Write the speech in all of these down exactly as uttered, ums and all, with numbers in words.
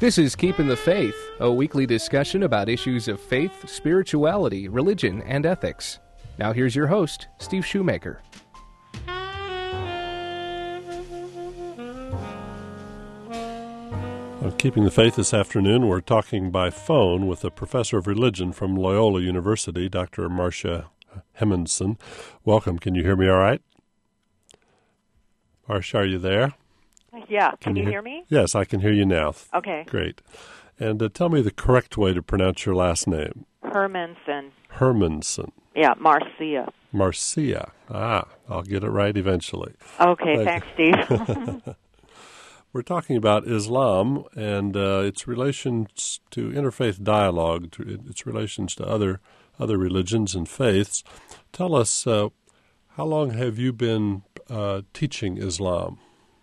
This is Keeping the Faith, a weekly discussion about issues of faith, spirituality, religion, and ethics. Now here's your host, Steve Shoemaker. On Keeping the Faith this afternoon, we're talking by phone with a professor of religion from Loyola University, Doctor Marcia Hemmingsen. Welcome. Can you hear me all right? Marcia, are you there? Yeah. Can, can you you hear me? Yes, I can hear you now. Okay. Great. And uh, tell me the correct way to pronounce your last name. Hermanson. Hermanson. Yeah, Marcia. Marcia. Ah, I'll get it right eventually. Okay, Thank thanks, Steve. We're talking about Islam and uh, its relations to interfaith dialogue, to its relations to other other religions and faiths. Tell us, uh, how long have you been uh, teaching Islam?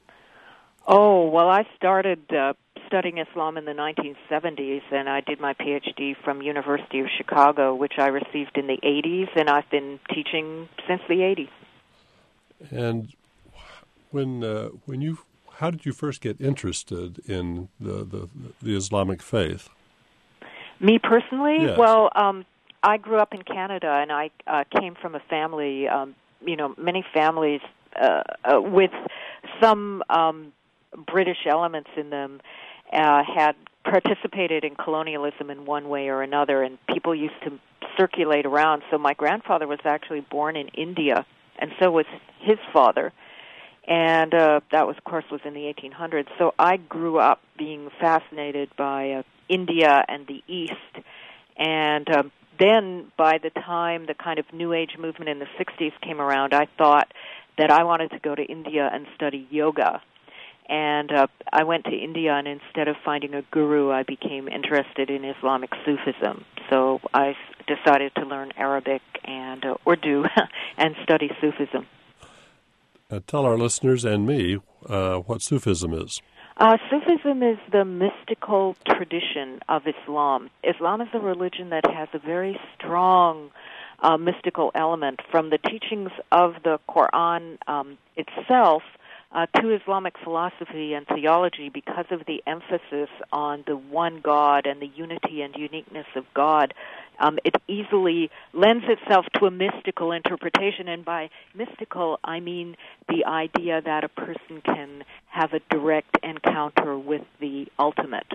Oh, well, I started uh, studying Islam in the nineteen seventies, and I did my P H D from University of Chicago, which I received in the eighties, and I've been teaching since the eighties. And when uh, when you how did you first get interested in the the, the Islamic faith? Me personally? Yes. Well, um, I grew up in Canada, and I uh, came from a family, um, you know, many families uh, uh, with some um, British elements in them uh, had participated in colonialism in one way or another, and people used to circulate around. So my grandfather was actually born in India, and so was his father. And uh, that, was, of course, was in the eighteen hundreds. So I grew up being fascinated by uh, India and the East. And um, then by the time the kind of New Age movement in the sixties came around, I thought that I wanted to go to India and study yoga. And uh, I went to India, and instead of finding a guru, I became interested in Islamic Sufism. So I decided to learn Arabic and uh, Urdu and study Sufism. Uh, tell our listeners and me uh, what Sufism is. Uh, Sufism is the mystical tradition of Islam. Islam is a religion that has a very strong uh, mystical element from the teachings of the Quran um, itself uh, to Islamic philosophy and theology, because of the emphasis on the one God and the unity and uniqueness of God. Um, it easily lends itself to a mystical interpretation, and by mystical, I mean the idea that a person can have a direct encounter with the ultimate.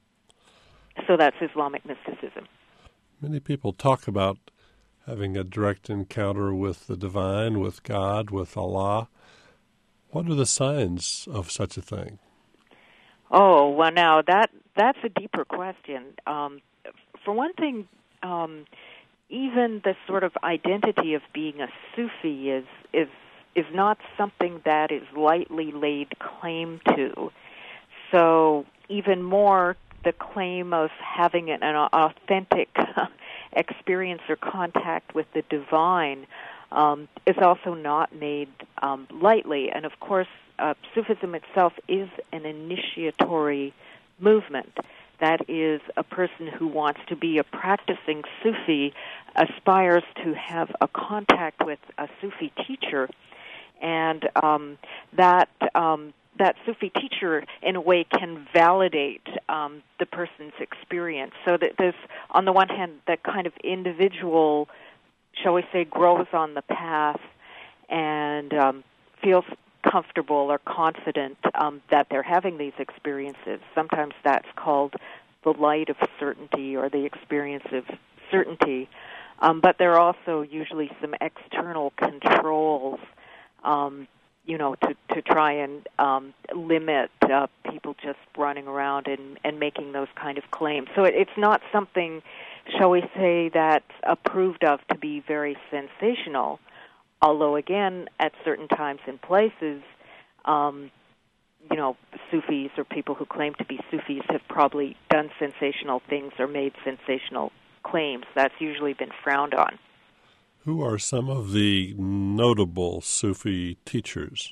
So that's Islamic mysticism. Many people talk about having a direct encounter with the divine, with God, with Allah. What are the signs of such a thing? Oh, well, now, that that's a deeper question. Um, for one thing, Um, even the sort of identity of being a Sufi is is is not something that is lightly laid claim to. So even more, the claim of having an, an authentic experience or contact with the divine um, is also not made um, lightly. And of course, uh, Sufism itself is an initiatory movement. That is, a person who wants to be a practicing Sufi aspires to have a contact with a Sufi teacher, and um, that um, that Sufi teacher, in a way, can validate um, the person's experience. So that there's, on the one hand, that kind of individual, shall we say, grows on the path and um, feels comfortable or confident um, that they're having these experiences. Sometimes that's called the light of certainty or the experience of certainty. Um, but there are also usually some external controls, um, you know, to, to try and um, limit uh, people just running around and, and making those kind of claims. So it, it's not something, shall we say, that's approved of to be very sensational. Although, again, at certain times and places, um, you know, Sufis or people who claim to be Sufis have probably done sensational things or made sensational claims. That's usually been frowned on. Who are some of the notable Sufi teachers?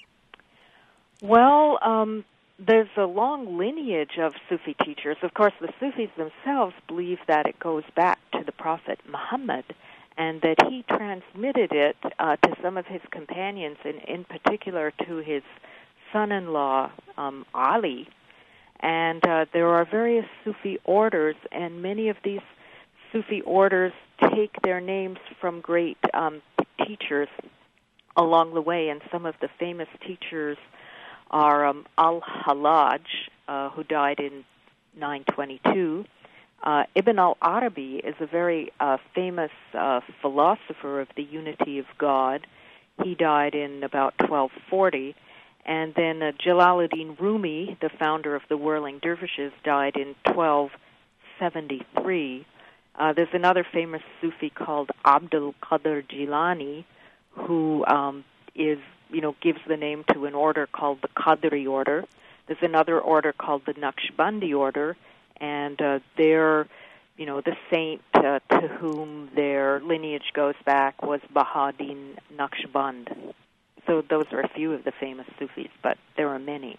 Well, um, there's a long lineage of Sufi teachers. Of course, the Sufis themselves believe that it goes back to the Prophet Muhammad, and that he transmitted it uh, to some of his companions, and in particular to his son-in-law, um, Ali. And uh, there are various Sufi orders, and many of these Sufi orders take their names from great um, teachers along the way, and some of the famous teachers are um, Al-Hallaj, uh, who died in nine twenty-two. Uh, Ibn al-Arabi is a very uh, famous uh, philosopher of the unity of God. He died in about twelve forty. And then uh, Jalaluddin Rumi, the founder of the Whirling Dervishes, died in twelve seventy-three. Uh, there's another famous Sufi called Abdul Qadir Jilani, who um, is, you know, gives the name to an order called the Qadri order. There's another order called the Naqshbandi order, and uh, they're, you know, the saint uh, to whom their lineage goes back was Bahauddin Naqshband. So those are a few of the famous Sufis, but there are many.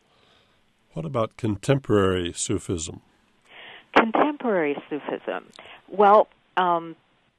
What about contemporary Sufism? Contemporary Sufism. Well, um,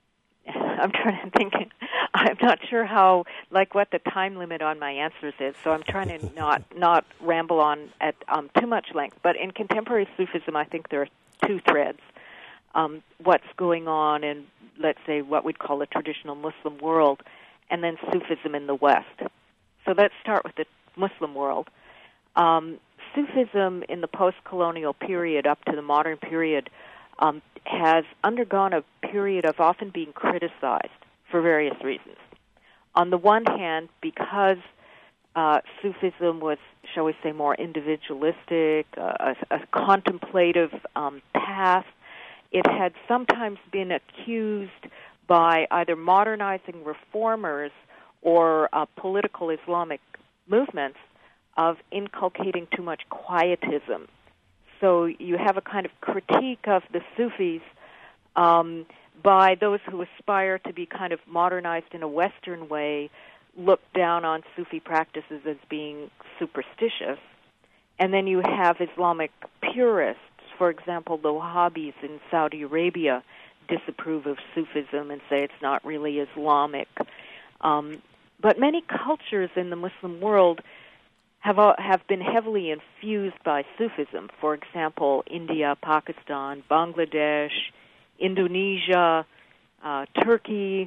I'm trying to think. I'm not sure how, like, what the time limit on my answers is, so I'm trying to not not ramble on at um, too much length. But in contemporary Sufism, I think there are two threads. Um, what's going on in, let's say, what we'd call a traditional Muslim world, and then Sufism in the West. So let's start with the Muslim world. Um, Sufism in the post-colonial period up to the modern period um, has undergone a period of often being criticized for various reasons. On the one hand, because uh, Sufism was, shall we say, more individualistic, uh, a, a contemplative um, path, it had sometimes been accused by either modernizing reformers or uh, political Islamic movements of inculcating too much quietism. So you have a kind of critique of the Sufis um, by those who aspire to be kind of modernized in a Western way, look down on Sufi practices as being superstitious. And then you have Islamic purists, for example, the Wahhabis in Saudi Arabia, disapprove of Sufism and say it's not really Islamic. Um, but many cultures in the Muslim world have uh, have been heavily infused by Sufism. For example, India, Pakistan, Bangladesh, Indonesia, uh, Turkey.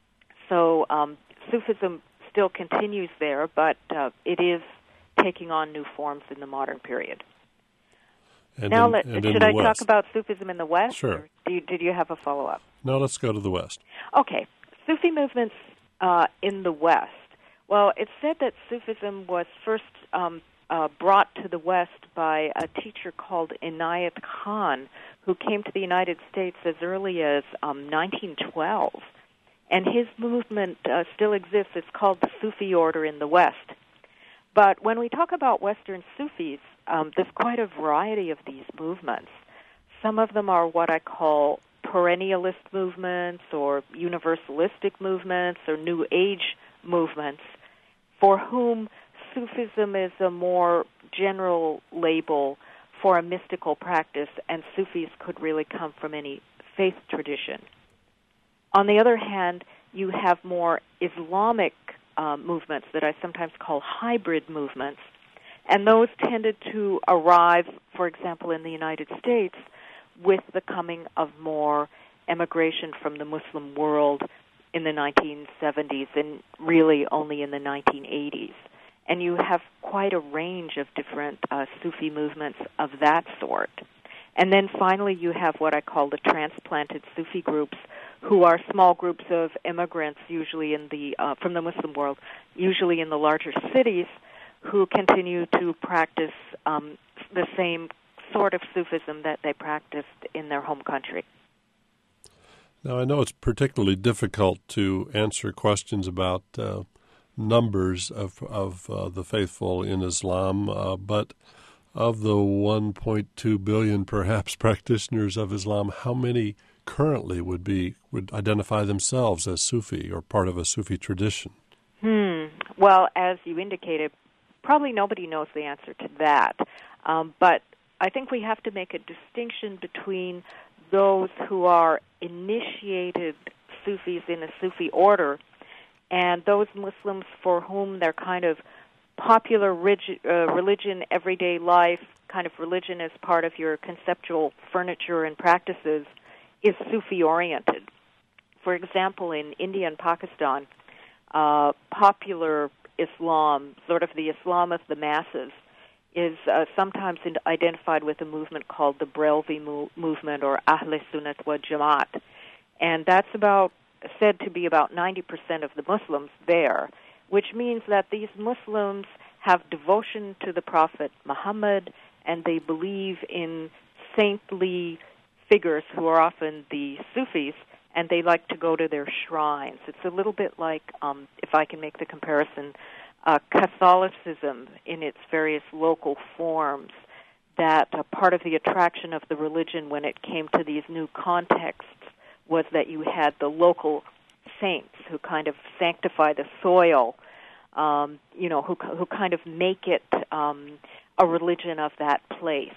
So um, Sufism still continues there, but uh, it is taking on new forms in the modern period. And now, in, let, and should I West. talk about Sufism in the West? Sure. Or do you, did you have a follow-up? No, let's go to the West. Okay. Sufi movements uh, in the West. Well, it's said that Sufism was first um, uh, brought to the West by a teacher called Inayat Khan, who came to the United States as early as um, nineteen twelve. And his movement uh, still exists. It's called the Sufi Order in the West. But when we talk about Western Sufis, um, there's quite a variety of these movements. Some of them are what I call perennialist movements or universalistic movements or New Age movements, for whom Sufism is a more general label for a mystical practice, and Sufis could really come from any faith tradition. On the other hand, you have more Islamic uh, movements that I sometimes call hybrid movements, and those tended to arrive, for example, in the United States with the coming of more emigration from the Muslim world in the nineteen seventies and really only in the nineteen eighties. And you have quite a range of different uh, Sufi movements of that sort. And then finally you have what I call the transplanted Sufi groups, who are small groups of immigrants, usually in the uh, from the Muslim world, usually in the larger cities, who continue to practice um, the same sort of Sufism that they practiced in their home country. Now, I know it's particularly difficult to answer questions about uh, numbers of, of uh, the faithful in Islam, uh, but of the one point two billion, perhaps, practitioners of Islam, how many currently would be would identify themselves as Sufi or part of a Sufi tradition? Hmm. Well, as you indicated, probably nobody knows the answer to that. Um, but I think we have to make a distinction between those who are initiated Sufis in a Sufi order and those Muslims for whom their kind of popular rigi- uh, religion, everyday life, kind of religion as part of your conceptual furniture and practices is Sufi-oriented. For example, in India and Pakistan, uh, popular Islam, sort of the Islam of the masses, is uh, sometimes identified with a movement called the Brelvi mo- movement or Ahl Sunnat wa Jamaat. And that's about said to be about ninety percent of the Muslims there, which means that these Muslims have devotion to the Prophet Muhammad, and they believe in saintly figures who are often the Sufis, and they like to go to their shrines. It's a little bit like, um, if I can make the comparison, uh, Catholicism in its various local forms, that uh, part of the attraction of the religion when it came to these new contexts was that you had the local saints who kind of sanctify the soil, um, you know, who who kind of make it um, a religion of that place.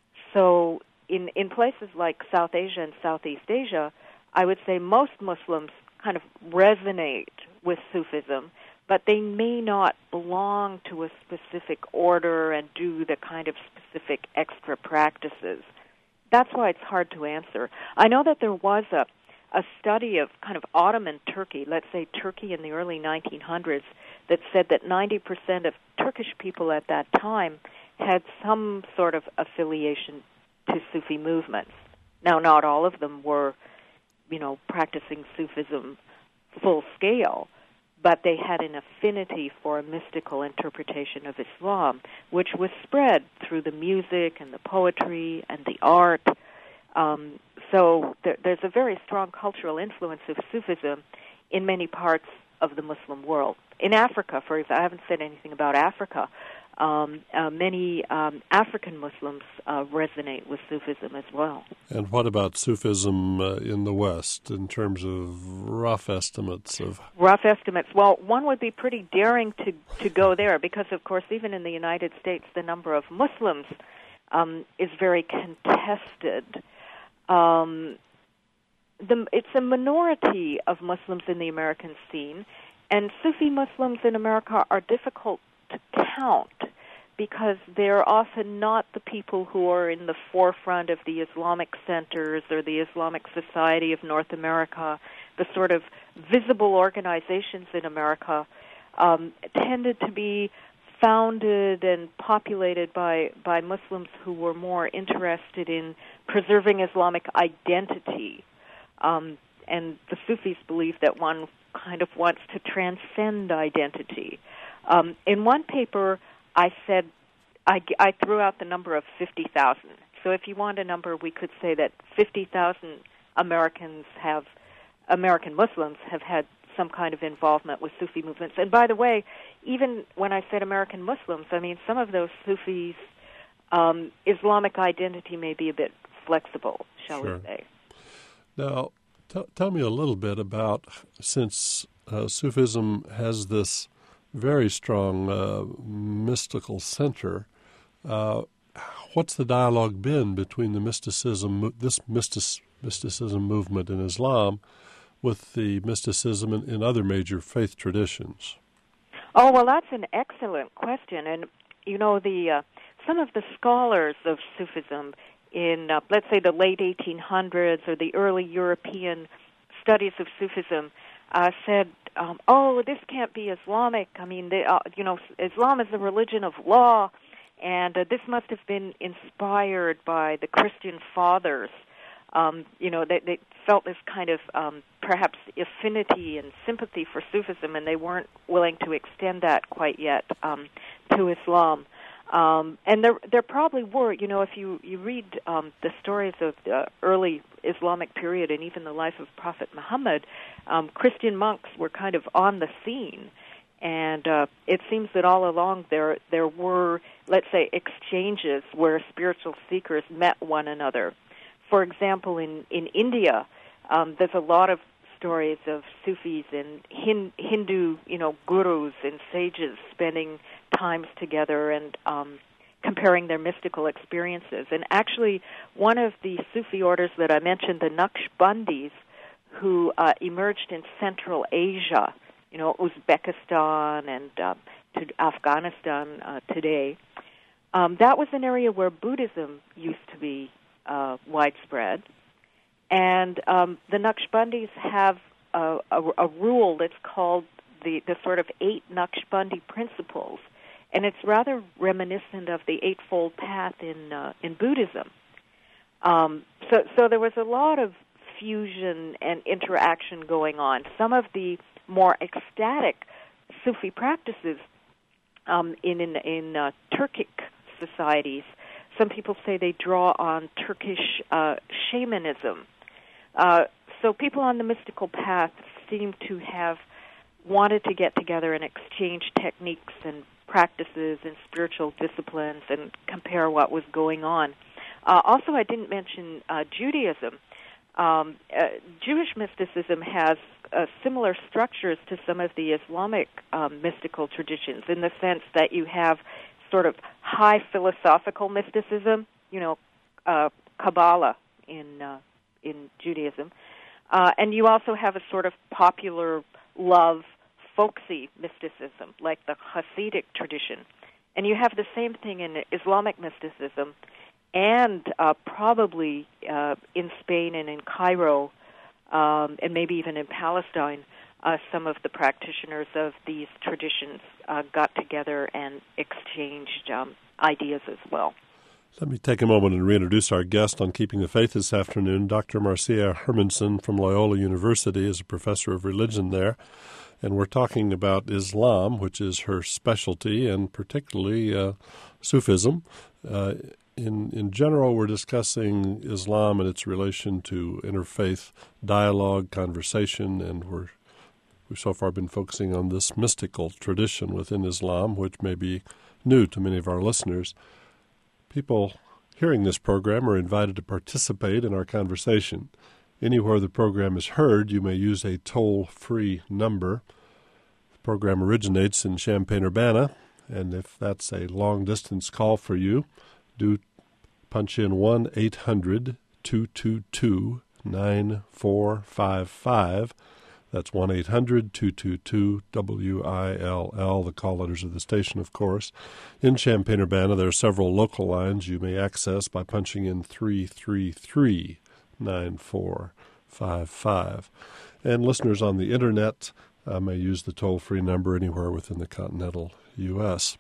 So in in places like South Asia and Southeast Asia, I would say most Muslims kind of resonate with Sufism, but they may not belong to a specific order and do the kind of specific extra practices. That's why it's hard to answer. I know that there was a, a study of kind of Ottoman Turkey, let's say Turkey in the early nineteen hundreds, that said that ninety percent of Turkish people at that time had some sort of affiliation to Sufi movements. Now, not all of them were, you know, practicing Sufism full scale, but they had an affinity for a mystical interpretation of Islam, which was spread through the music and the poetry and the art. Um, so there, there's a very strong cultural influence of Sufism in many parts of the Muslim world. In Africa, for example, I haven't said anything about Africa. Um, uh, many um, African Muslims uh, resonate with Sufism as well. And what about Sufism uh, in the West in terms of rough estimates of... Rough estimates. Well, one would be pretty daring to, to go there because, of course, even in the United States, the number of Muslims um, is very contested. Um, the, it's a minority of Muslims in the American scene, and Sufi Muslims in America are difficult to count because they're often not the people who are in the forefront of the Islamic centers or the Islamic Society of North America. The sort of visible organizations in America um, tended to be founded and populated by, by Muslims who were more interested in preserving Islamic identity. Um, and the Sufis believe that one kind of wants to transcend identity. Um, in one paper, I said, I, I threw out the number of fifty thousand. So if you want a number, we could say that fifty thousand Americans have, American Muslims have had some kind of involvement with Sufi movements. And by the way, even when I said American Muslims, I mean some of those Sufis' um, Islamic identity may be a bit flexible, shall Sure. we say. Now, t- tell me a little bit about, since uh, Sufism has this very strong uh, mystical center, uh, what's the dialogue been between the mysticism, this mystic, mysticism movement in Islam with the mysticism in, in other major faith traditions? Oh, well, that's an excellent question. And, you know, the uh, some of the scholars of Sufism in, uh, let's say, the late eighteen hundreds or the early European studies of Sufism uh, said, um, oh, this can't be Islamic. I mean, they, uh, you know, Islam is a religion of law, and uh, this must have been inspired by the Christian fathers. Um, you know, they, they felt this kind of um, perhaps affinity and sympathy for Sufism, and they weren't willing to extend that quite yet um, to Islam. Um, and there, there probably were, you know, if you, you read um, the stories of the early Islamic period and even the life of Prophet Muhammad, um, Christian monks were kind of on the scene. And uh, it seems that all along there there were, let's say, exchanges where spiritual seekers met one another. For example, in, in India, um, there's a lot of stories of Sufis and hin- Hindu, you know, gurus and sages spending times together and um, comparing their mystical experiences. And actually, one of the Sufi orders that I mentioned, the Naqshbandis, who uh, emerged in Central Asia, you know, Uzbekistan and uh, to Afghanistan uh, today, Um, that was an area where Buddhism used to be uh, widespread. And um, the Naqshbandis have a, a, a rule that's called the, the sort of eight Naqshbandi principles. And it's rather reminiscent of the Eightfold Path in uh, in Buddhism. Um, so, so there was a lot of fusion and interaction going on. Some of the more ecstatic Sufi practices um, in in, in uh, Turkic societies, some people say they draw on Turkish uh, shamanism. Uh, so people on the mystical path seem to have wanted to get together and exchange techniques and practices and spiritual disciplines and compare what was going on. Uh, also, I didn't mention uh, Judaism. Um, uh, Jewish mysticism has uh, similar structures to some of the Islamic um, mystical traditions in the sense that you have sort of high philosophical mysticism, you know, uh, Kabbalah in uh, in Judaism, uh, and you also have a sort of popular love, folksy mysticism, like the Hasidic tradition. And you have the same thing in Islamic mysticism, and uh, probably uh, in Spain and in Cairo, um, and maybe even in Palestine, uh, some of the practitioners of these traditions uh, got together and exchanged um, ideas as well. Let me take a moment and reintroduce our guest on Keeping the Faith this afternoon. Doctor Marcia Hermanson from Loyola University is a professor of religion there. And we're talking about Islam, which is her specialty, and particularly uh, Sufism. Uh, in in general, we're discussing Islam and its relation to interfaith dialogue, conversation, and we're, we've so far been focusing on this mystical tradition within Islam, which may be new to many of our listeners. People hearing this program are invited to participate in our conversation. Anywhere the program is heard, you may use a toll-free number. The program originates in Champaign-Urbana, and if that's a long-distance call for you, do punch in one eight hundred two two two nine four five five. That's one eight hundred two two two W I L L, the call letters of the station, of course. In Champaign-Urbana, there are several local lines you may access by punching in three three three nine four five five. And listeners on the Internet uh, may use the toll-free number anywhere within the continental U S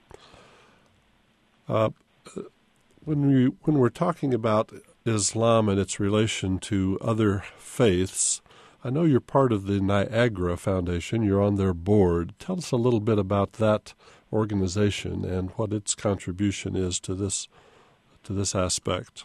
Uh, when, we, when we're talking about Islam and its relation to other faiths, I know you're part of the Niagara Foundation. You're on their board. Tell us a little bit about that organization and what its contribution is to this to this aspect.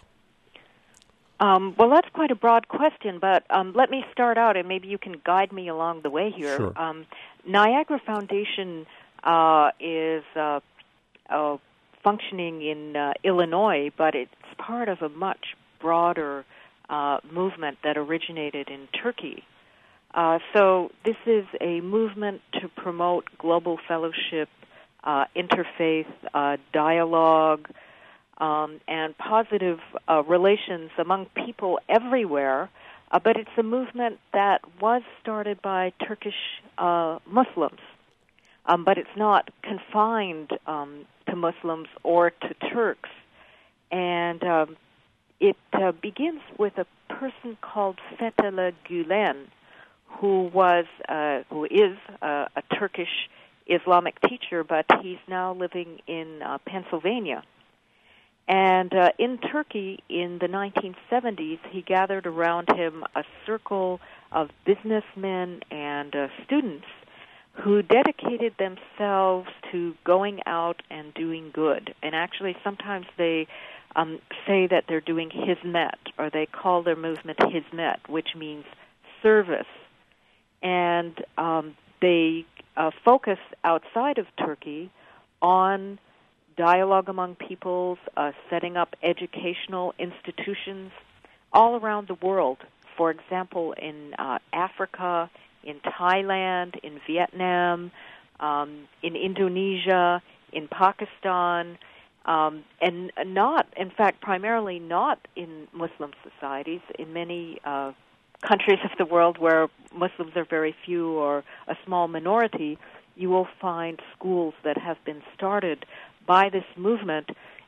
Um, well, that's quite a broad question, but um, let me start out, and maybe you can guide me along the way here. Sure. Um, Niagara Foundation uh, is uh, uh, functioning in uh, Illinois, but it's part of a much broader uh, movement that originated in Turkey. Uh, so this is a movement to promote global fellowship, uh, interfaith uh, dialogue, Um, and positive uh, relations among people everywhere, uh, but it's a movement that was started by Turkish uh, Muslims, um, but it's not confined um, to Muslims or to Turks, and um, it uh, begins with a person called Fethullah Gulen, who was, uh, who is uh, a Turkish Islamic teacher, but he's now living in uh, Pennsylvania. And uh, in Turkey, in the nineteen seventies, he gathered around him a circle of businessmen and uh, students who dedicated themselves to going out and doing good. And actually, sometimes they um, say that they're doing hizmet, or they call their movement hizmet, which means service. And um, they uh, focus outside of Turkey on dialogue among peoples, uh, setting up educational institutions all around the world. For example, in uh, Africa, in Thailand, in Vietnam, um, in Indonesia, in Pakistan, um, and not, in fact, primarily not in Muslim societies, in many uh, countries of the world where Muslims are very few or a small minority, you will find schools that have been started by this movement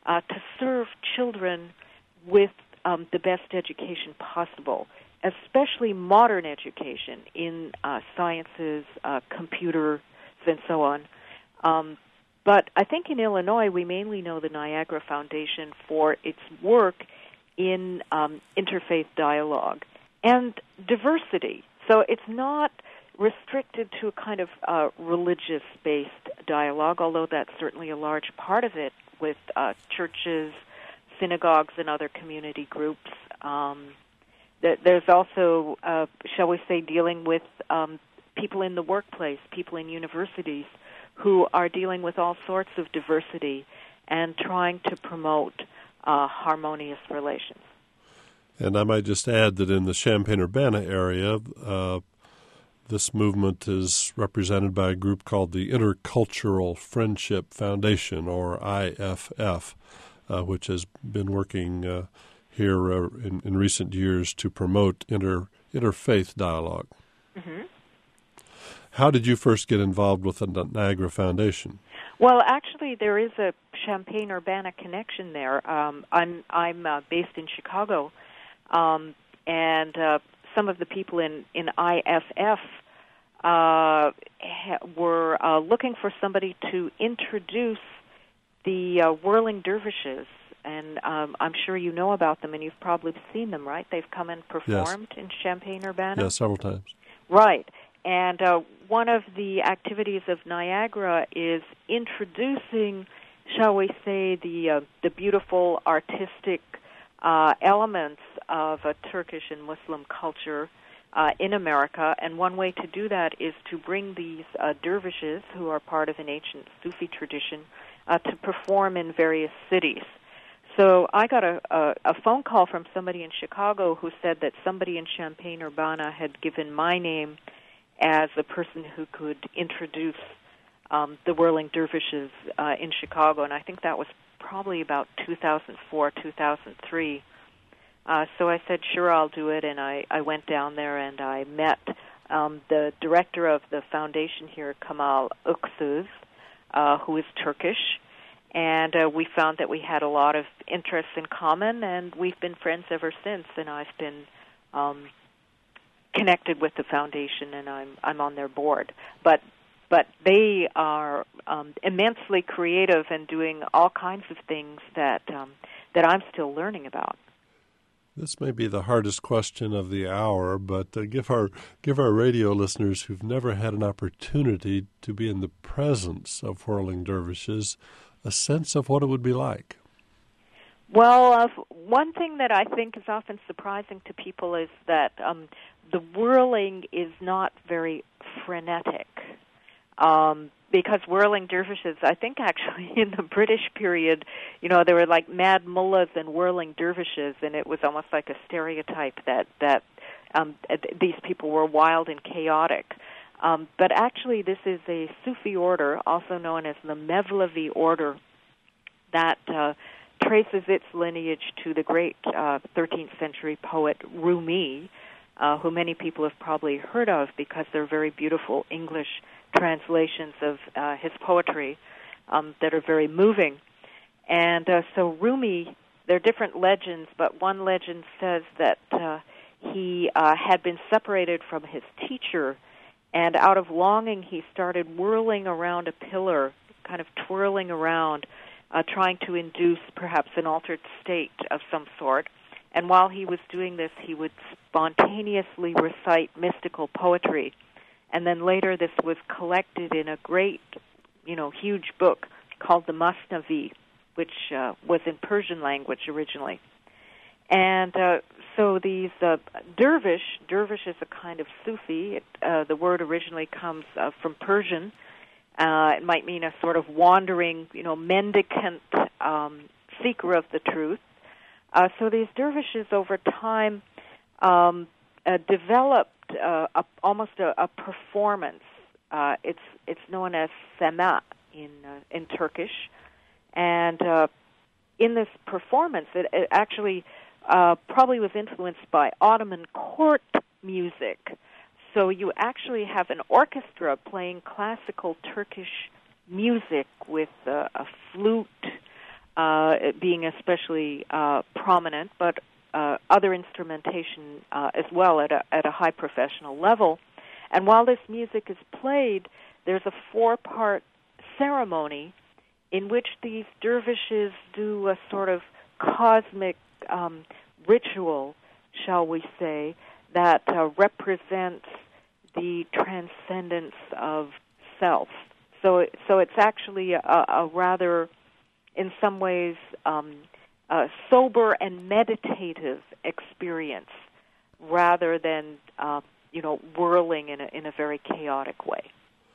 uh, to serve children with um, the best education possible, especially modern education in uh, sciences, uh, computers, and so on. Um, but I think in Illinois, we mainly know the Niagara Foundation for its work in um, interfaith dialogue and diversity. So it's not restricted to a kind of uh, religious-based dialogue, although that's certainly a large part of it with uh, churches, synagogues, and other community groups. Um, th- there's also, uh, shall we say, dealing with um, people in the workplace, people in universities who are dealing with all sorts of diversity and trying to promote uh, harmonious relations. And I might just add that in the Champaign-Urbana area, uh, this movement is represented by a group called the Intercultural Friendship Foundation, or I F F, uh, which has been working uh, here uh, in, in recent years to promote inter interfaith dialogue. Mm-hmm. How did you first get involved with the Niagara Foundation? Well, actually, there is a Champaign-Urbana connection there. Um, I'm I'm uh, based in Chicago, um, and uh, some of the people in, in I F F uh, ha- were uh, looking for somebody to introduce the uh, Whirling Dervishes, and um, I'm sure you know about them, and you've probably seen them, right? They've come and performed yes. in Champaign-Urbana? Yes, several times. Right. And uh, one of the activities of Niagara is introducing, shall we say, the uh, the beautiful artistic uh, elements of a Turkish and Muslim culture uh, in America. And one way to do that is to bring these uh, dervishes, who are part of an ancient Sufi tradition, uh, to perform in various cities. So I got a, a, a phone call from somebody in Chicago who said that somebody in Champaign-Urbana had given my name as a person who could introduce um, the Whirling Dervishes uh, in Chicago, and I think that was probably about two thousand four, two thousand three. Uh, so I said, sure, I'll do it, and I, I went down there and I met um, the director of the foundation here, Kamal Öksüz, uh, who is Turkish, and uh, we found that we had a lot of interests in common, and we've been friends ever since, and I've been um, connected with the foundation, and I'm I'm on their board. But but they are um, immensely creative and doing all kinds of things that um, that I'm still learning about. This may be the hardest question of the hour, but uh, give our give our radio listeners who've never had an opportunity to be in the presence of Whirling Dervishes a sense of what it would be like. Well, uh, one thing that I think is often surprising to people is that um, the whirling is not very frenetic. Um, because whirling dervishes, I think actually in the British period, you know, there were like mad mullahs and whirling dervishes, and it was almost like a stereotype that, that um, these people were wild and chaotic. Um, but actually this is a Sufi order, also known as the Mevlevi order, that uh, traces its lineage to the great uh, thirteenth century poet Rumi, uh, who many people have probably heard of because they're very beautiful English translations of uh, his poetry um, that are very moving. And uh, so Rumi, there are different legends, but one legend says that uh, he uh, had been separated from his teacher, and out of longing he started whirling around a pillar, kind of twirling around, uh, trying to induce perhaps an altered state of some sort. And while he was doing this, he would spontaneously recite mystical poetry. And then later this was collected in a great, you know, huge book called the Masnavi, which uh, was in Persian language originally. And uh, so these uh, dervish, dervish is a kind of Sufi. It, uh, the word originally comes uh, from Persian. Uh, it might mean a sort of wandering, you know, mendicant um, seeker of the truth. Uh, so these dervishes over time um, uh, developed uh, a, almost a, a performance. Uh, it's it's known as sema in uh, in Turkish, and uh, in this performance, it, it actually uh, probably was influenced by Ottoman court music. So you actually have an orchestra playing classical Turkish music with uh, a flute, uh, being especially uh, prominent, but uh, other instrumentation uh, as well at a, at a high professional level. And while this music is played, there's a four-part ceremony in which these dervishes do a sort of cosmic um, ritual, shall we say, that uh, represents the transcendence of self. So, so it's actually a, a rather, in some ways, um, a sober and meditative experience, rather than uh, you know whirling in a in a very chaotic way.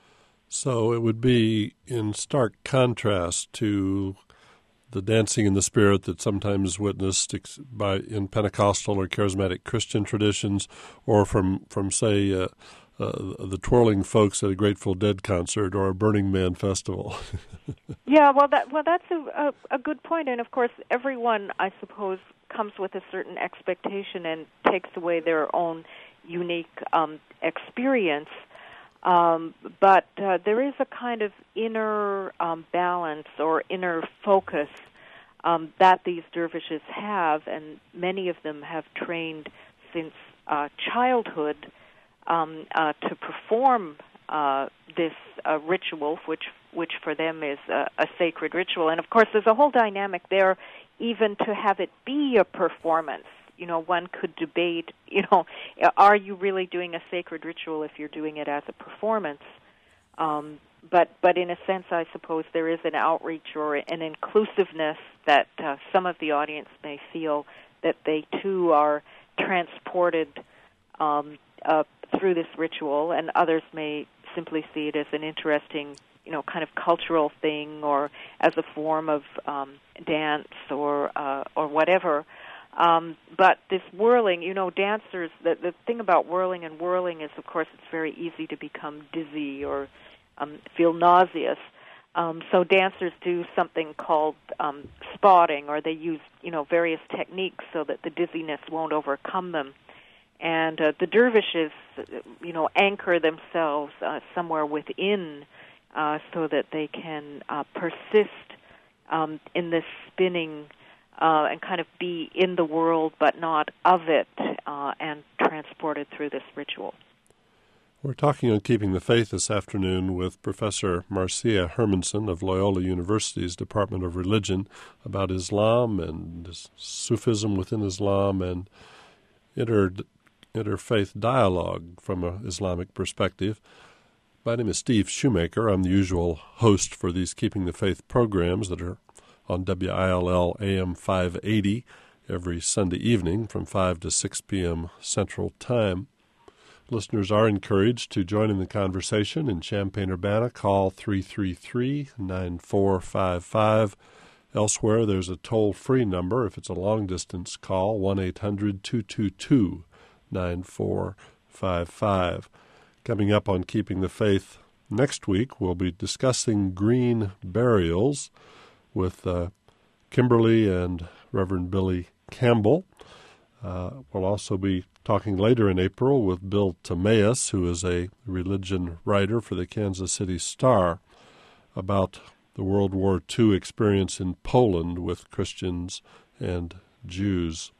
So it would be in stark contrast to the dancing in the spirit that's sometimes witnessed by in Pentecostal or charismatic Christian traditions, or from from say uh, uh, the twirling folks at a Grateful Dead concert or a Burning Man festival. Yeah, well, that well that's a, a a good point, and of course, everyone, I suppose, comes with a certain expectation and takes away their own unique um, experience. Um, but uh, there is a kind of inner um, balance or inner focus um, that these dervishes have, and many of them have trained since uh, childhood um, uh, to perform uh, this uh, ritual, which which for them is a, a sacred ritual. And of course, there's a whole dynamic there, even to have it be a performance. You know, one could debate, you know, are you really doing a sacred ritual if you're doing it as a performance? Um, but but in a sense, I suppose there is an outreach or an inclusiveness that uh, some of the audience may feel that they too are transported um, uh, through this ritual, and others may simply see it as an interesting, you know, kind of cultural thing or as a form of um, dance or uh, or whatever. Um, but this whirling, you know, dancers, the, the thing about whirling and whirling is, of course, it's very easy to become dizzy or um, feel nauseous. Um, so dancers do something called um, spotting, or they use, you know, various techniques so that the dizziness won't overcome them. And uh, the dervishes, you know, anchor themselves uh, somewhere within uh, so that they can uh, persist um, in this spinning Uh, and kind of be in the world but not of it, uh, and transported through this ritual. We're talking on Keeping the Faith this afternoon with Professor Marcia Hermanson of Loyola University's Department of Religion about Islam and Sufism within Islam and inter, interfaith dialogue from an Islamic perspective. My name is Steve Shoemaker. I'm the usual host for these Keeping the Faith programs that are on W I L L A M five eighty every Sunday evening from five to six p.m. Central Time. Listeners are encouraged to join in the conversation in Champaign-Urbana. Call three three three, nine four five five. Elsewhere, there's a toll-free number. If it's a long-distance call, one eight hundred two two two nine four five five. Coming up on Keeping the Faith next week, we'll be discussing green burials with uh, Kimberly and Reverend Billy Campbell. Uh, we'll also be talking later in April with Bill Timaeus, who is a religion writer for the Kansas City Star, about the World War Two experience in Poland with Christians and Jews.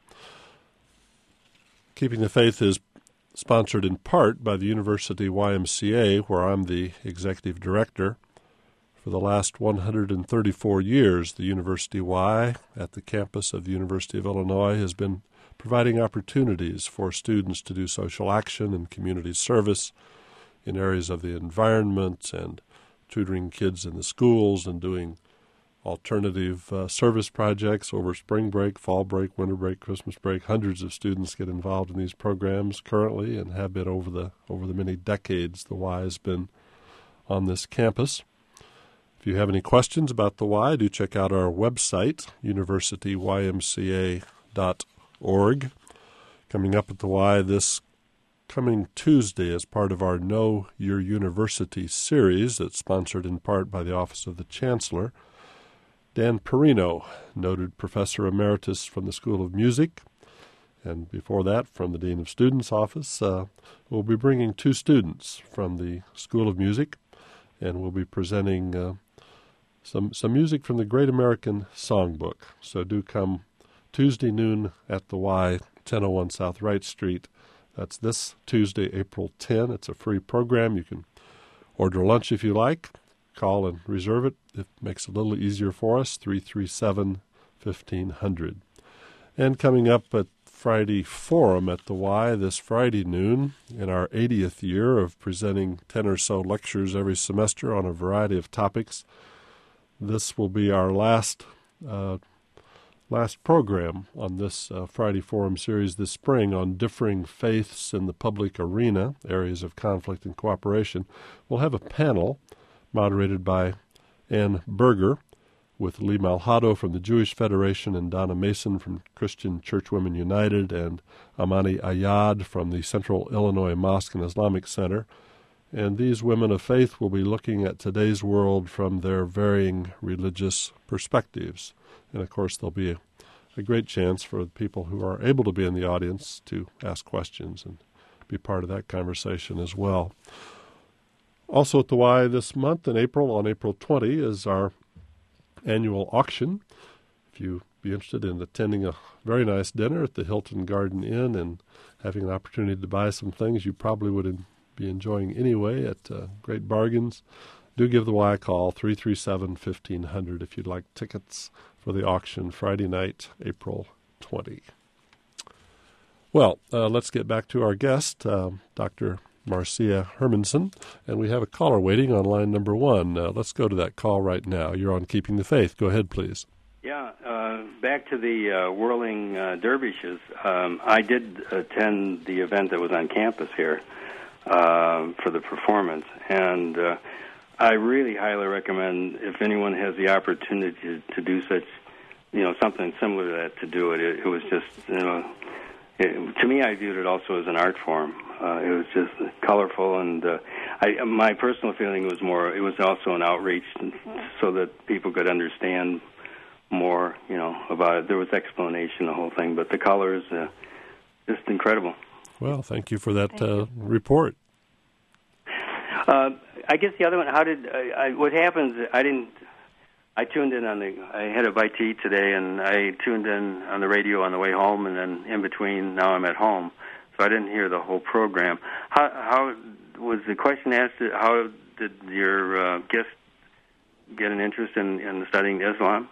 Keeping the Faith is sponsored in part by the University Y M C A, where I'm the executive director. For the last one hundred thirty-four years, the University Y at the campus of the University of Illinois has been providing opportunities for students to do social action and community service in areas of the environment and tutoring kids in the schools and doing alternative uh, service projects over spring break, fall break, winter break, Christmas break. Hundreds of students get involved in these programs currently and have been over the over the many decades the Y has been on this campus. If you have any questions about the Y, do check out our website, university y m c a dot org. Coming up at the Y this coming Tuesday as part of our Know Your University series that's sponsored in part by the Office of the Chancellor, Dan Perino, noted professor emeritus from the School of Music, and before that from the Dean of Students office, uh, will be bringing two students from the School of Music, and we'll be presenting uh, some some music from the Great American Songbook. So do come Tuesday noon at the Y, ten oh one South Wright Street. That's this Tuesday, April tenth. It's a free program. You can order lunch if you like. Call and reserve it. It makes it a little easier for us, three three seven, fifteen hundred. And coming up at Friday Forum at the Y this Friday noon, in our eightieth year of presenting ten or so lectures every semester on a variety of topics, this will be our last uh, last program on this uh, Friday Forum series this spring on differing faiths in the public arena, areas of conflict and cooperation. We'll have a panel moderated by Ann Berger, with Lee Malhado from the Jewish Federation and Donna Mason from Christian Churchwomen United and Amani Ayad from the Central Illinois Mosque and Islamic Center. And these women of faith will be looking at today's world from their varying religious perspectives. And, of course, there'll be a, a great chance for people who are able to be in the audience to ask questions and be part of that conversation as well. Also at the Y this month in April, on April twentieth, is our annual auction. If you be interested in attending a very nice dinner at the Hilton Garden Inn and having an opportunity to buy some things you probably would be enjoying anyway at uh, great bargains, do give the Y a call, three three seven, fifteen hundred, if you'd like tickets for the auction Friday night, April twentieth. Well, uh, let's get back to our guest, uh, Doctor Marcia Hermanson, and we have a caller waiting on line number one. Uh, let's go to that call right now. You're on Keeping the Faith. Go ahead, please. Yeah, uh, back to the uh, whirling uh, dervishes. Um, I did attend the event that was on campus here uh, for the performance, and uh, I really highly recommend, if anyone has the opportunity to, to do such, you know, something similar to that, to do it. It, it was just, you know, it, to me, I viewed it also as an art form. Uh, it was just colorful, and uh, I, my personal feeling was more, it was also an outreach so that people could understand more, you know, about it. There was explanation, the whole thing, but the colors, uh, just incredible. Well, thank you for that uh, report. Uh, I guess the other one, how did, I, I, what happens, I didn't, I tuned in on the, I had a bite to eat today, and I tuned in on the radio on the way home, and then in between, now I'm at home. So I didn't hear the whole program. How, how was the question asked? How did your uh, guest get an interest in, in studying Islam?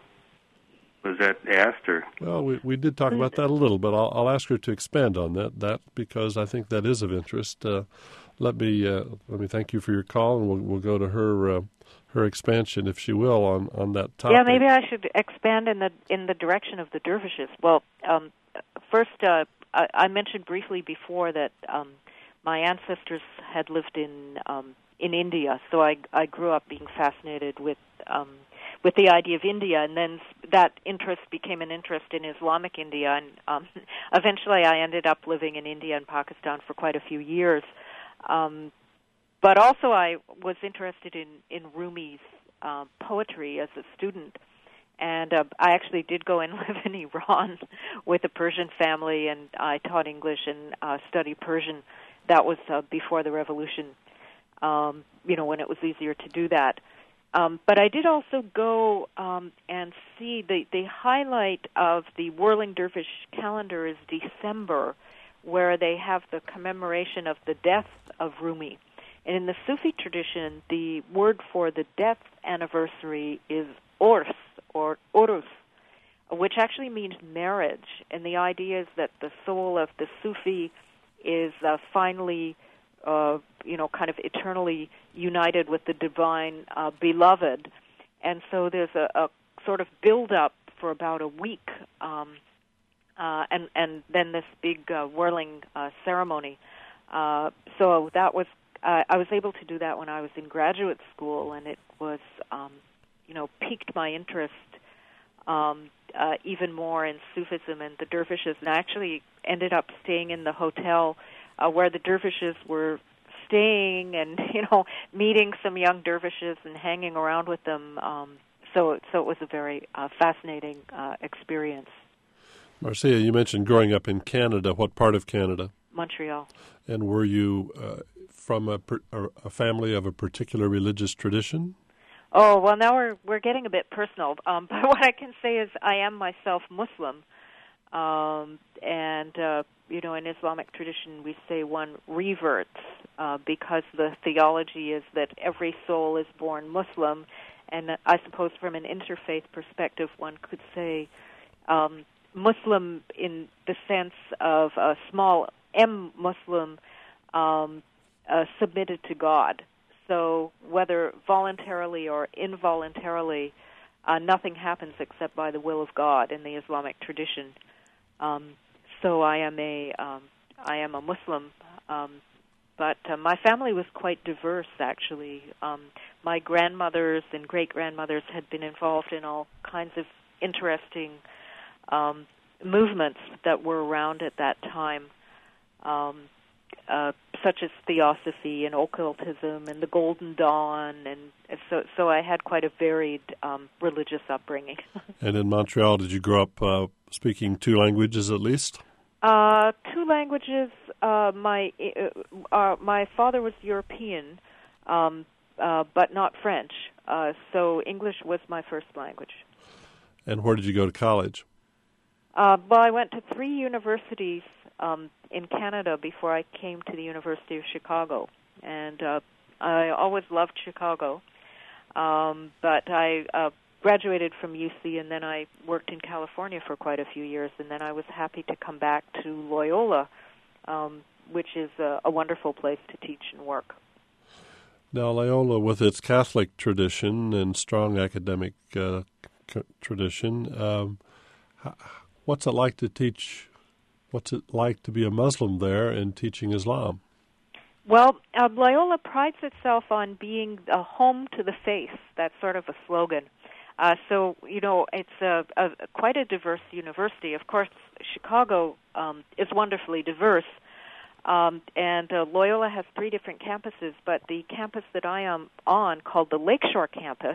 Was that asked, or? Well, we we did talk about that a little, but I'll, I'll ask her to expand on that. That because I think that is of interest. Uh, let me uh, let me thank you for your call, and we'll we'll go to her uh, her expansion, if she will, on, on that topic. Yeah, maybe I should expand in the in the direction of the dervishes. Well, um, first. Uh, I, I mentioned briefly before that um, my ancestors had lived in um, in India, so I, I grew up being fascinated with um, with the idea of India, and then that interest became an interest in Islamic India, and um, eventually I ended up living in India and Pakistan for quite a few years. Um, but also I was interested in, in Rumi's uh, poetry as a student. And uh, I actually did go and live in Iran with a Persian family, and I taught English and uh, studied Persian. That was uh, before the revolution, um, you know, when it was easier to do that. Um, but I did also go um, and see the, the highlight of the Whirling Dervish calendar is December, where they have the commemoration of the death of Rumi. And in the Sufi tradition, the word for the death anniversary is Urs, or Urus, which actually means marriage. And the idea is that the soul of the Sufi is uh, finally, uh, you know, kind of eternally united with the divine uh, beloved. And so there's a, a sort of build-up for about a week, um, uh, and, and then this big uh, whirling uh, ceremony. Uh, so that was, uh, I was able to do that when I was in graduate school, and it was, um, you know, piqued my interest um, uh, even more in Sufism and the dervishes. And I actually ended up staying in the hotel uh, where the dervishes were staying, and, you know, meeting some young dervishes and hanging around with them. Um, so, so it was a very uh, fascinating uh, experience. Marcia, you mentioned growing up in Canada. What part of Canada? Montreal. And were you uh, from a, a family of a particular religious tradition? Oh, well, now we're we're getting a bit personal. Um, but what I can say is I am myself Muslim. Um, and, uh, you know, in Islamic tradition, we say one reverts uh, because the theology is that every soul is born Muslim. And I suppose from an interfaith perspective, one could say um, Muslim in the sense of a small M Muslim um, uh, submitted to God. So whether voluntarily or involuntarily, uh, nothing happens except by the will of God in the Islamic tradition. Um, so I am a um, I am a Muslim, um, but uh, my family was quite diverse. Actually, um, my grandmothers and great grandmothers had been involved in all kinds of interesting um, movements that were around at that time, um, uh, such as Theosophy and occultism and the Golden Dawn, and so so I had quite a varied um, religious upbringing. And in Montreal, did you grow up uh, speaking two languages at least? Uh, two languages. Uh, my uh, uh, my father was European, um, uh, but not French. Uh, so English was my first language. And where did you go to college? Uh, well, I went to three universities um, in Canada before I came to the University of Chicago, and uh, I always loved Chicago. Um, but I uh, graduated from U C, and then I worked in California for quite a few years, and then I was happy to come back to Loyola, um, which is a, a wonderful place to teach and work. Now, Loyola, with its Catholic tradition and strong academic uh, c- tradition, um, what's it like to teach? What's it like to be a Muslim there and teaching Islam? Well, uh, Loyola prides itself on being a home to the faith. That's sort of a slogan. Uh, so, you know, it's a, a, quite a diverse university. Of course, Chicago um, is wonderfully diverse, um, and uh, Loyola has three different campuses, but the campus that I am on, called the Lakeshore Campus,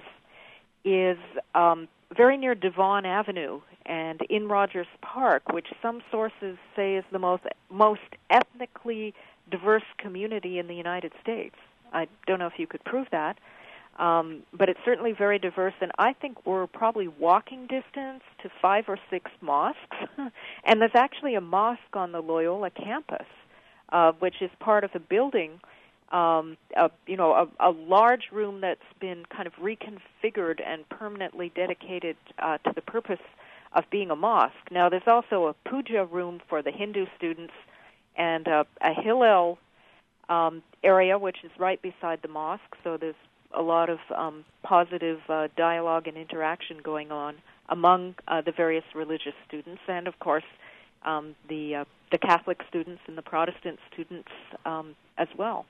is um, very near Devon Avenue and in Rogers Park, which some sources say is the most most ethnically diverse community in the United States. I don't know if you could prove that, um, but it's certainly very diverse, and I think we're probably walking distance to five or six mosques, and there's actually a mosque on the Loyola campus, uh, which is part of a building, um, a, you know, a, a large room that's been kind of reconfigured and permanently dedicated uh, to the purpose of being a mosque. Now, there's also a puja room for the Hindu students, and uh, a Hillel um, area, which is right beside the mosque, so there's a lot of um, positive uh, dialogue and interaction going on among uh, the various religious students, and of course um, the uh, the Catholic students and the Protestant students um, as well.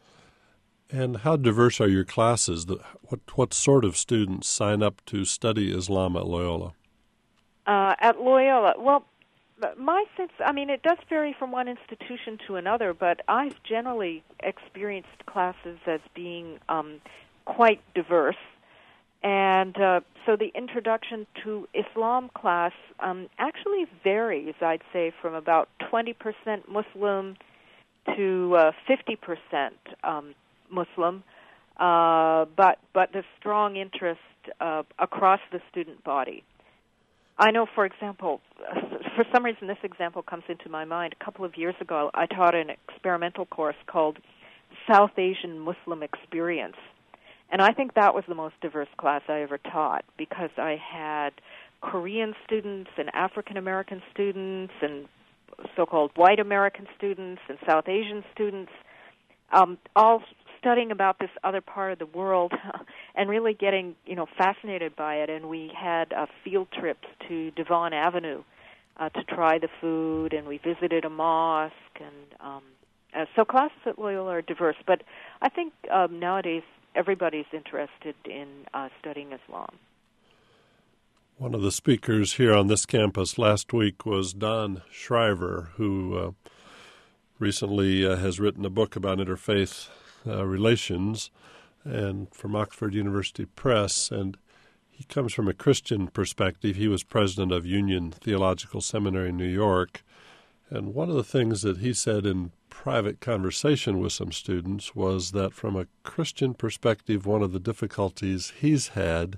And how diverse are your classes? What what sort of students sign up to study Islam at Loyola? Uh, at Loyola, well, my sense, I mean, it does vary from one institution to another, but I've generally experienced classes as being um, quite diverse. And uh, so the introduction to Islam class um, actually varies, I'd say, from about twenty percent Muslim to uh, fifty percent um, Muslim, uh, but, but the strong interest uh, across the student body. I know, for example, for some reason this example comes into my mind. A couple of years ago, I taught an experimental course called South Asian Muslim Experience. And I think that was the most diverse class I ever taught because I had Korean students and African American students and so-called white American students and South Asian students, um, all studying about this other part of the world and really getting, you know, fascinated by it. And we had uh, field trips to Devon Avenue uh, to try the food, and we visited a mosque. And um, uh, so classes at Loyola are diverse. But I think um, nowadays everybody's interested in uh, studying Islam. One of the speakers here on this campus last week was Don Shriver, who uh, recently uh, has written a book about interfaith Uh, relations, and from Oxford University Press, and he comes from a Christian perspective. He was president of Union Theological Seminary in New York, And one of the things that he said in private conversation with some students was that from a Christian perspective, one of the difficulties he's had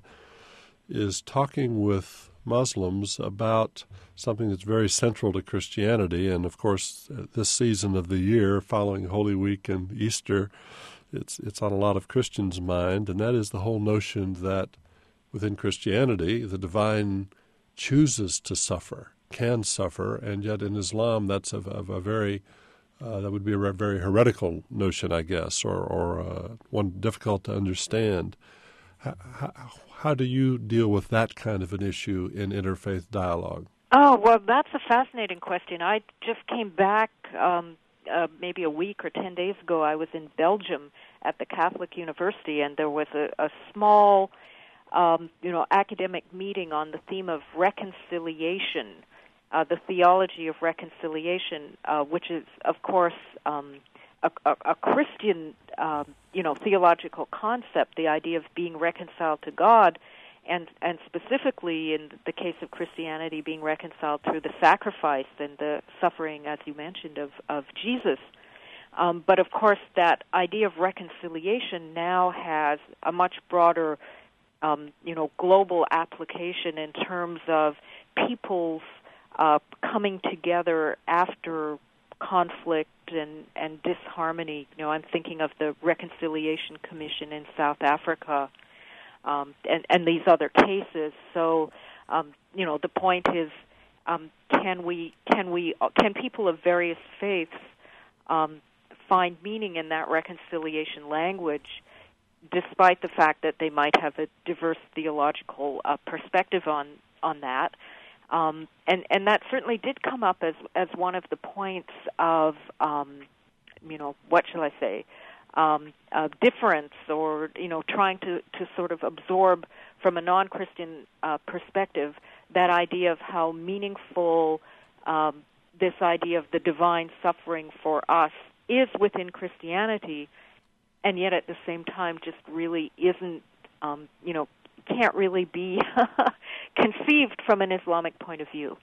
is talking with Muslims about something that's very central to Christianity. And, of course, this season of the year, following Holy Week and Easter, it's it's on a lot of Christians' mind, and that is the whole notion that within Christianity, the divine chooses to suffer, can suffer, and yet in Islam, that's a, a, a very, uh, that would be a very heretical notion, I guess, or, or uh, one difficult to understand. How, how, how do you deal with that kind of an issue in interfaith dialogue? Oh, well, that's a fascinating question. I just came back um, uh, maybe a week or ten days ago. I was in Belgium at the Catholic University, and there was a, a small, um, you know, academic meeting on the theme of reconciliation, uh, the theology of reconciliation, uh, which is, of course, um, a, a, a Christian, um, you know, theological concept, the idea of being reconciled to God, and and specifically in the case of Christianity, being reconciled through the sacrifice and the suffering, as you mentioned, of, of Jesus. Um, but, of course, that idea of reconciliation now has a much broader, um, you know, global application in terms of people's uh, coming together after conflict and, and disharmony. You know, I'm thinking of the Reconciliation Commission in South Africa um, and, and these other cases. So, um, you know, the point is, um, can we, can we, can people of various faiths um, find meaning in that reconciliation language, despite the fact that they might have a diverse theological uh, perspective on on that? Um, and and that certainly did come up as as one of the points of, um, you know, what shall I say, um, uh, difference, or, you know, trying to, to sort of absorb from a non-Christian uh, perspective that idea of how meaningful um, this idea of the divine suffering for us is within Christianity, and yet at the same time just really isn't, um, you know, can't really be conceived from an Islamic point of view,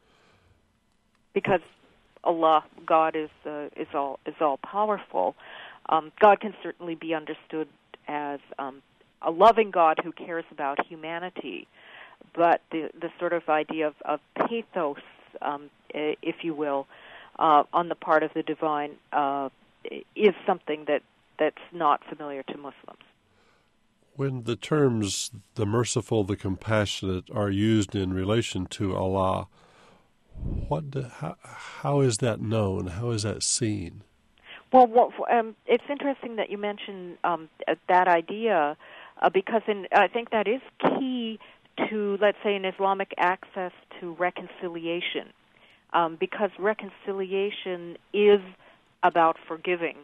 because Allah, God, is uh, is all is all powerful. Um, God can certainly be understood as um, a loving God who cares about humanity, but the the sort of idea of, of pathos, um, if you will, uh, on the part of the divine, uh, is something that that's not familiar to Muslims. When the terms the merciful, the compassionate are used in relation to Allah, what do, how, how is that known? How is that seen? Well, what, um, it's interesting that you mention um, that idea uh, because in, I think that is key to, let's say, an Islamic access to reconciliation, um, because reconciliation is about forgiving.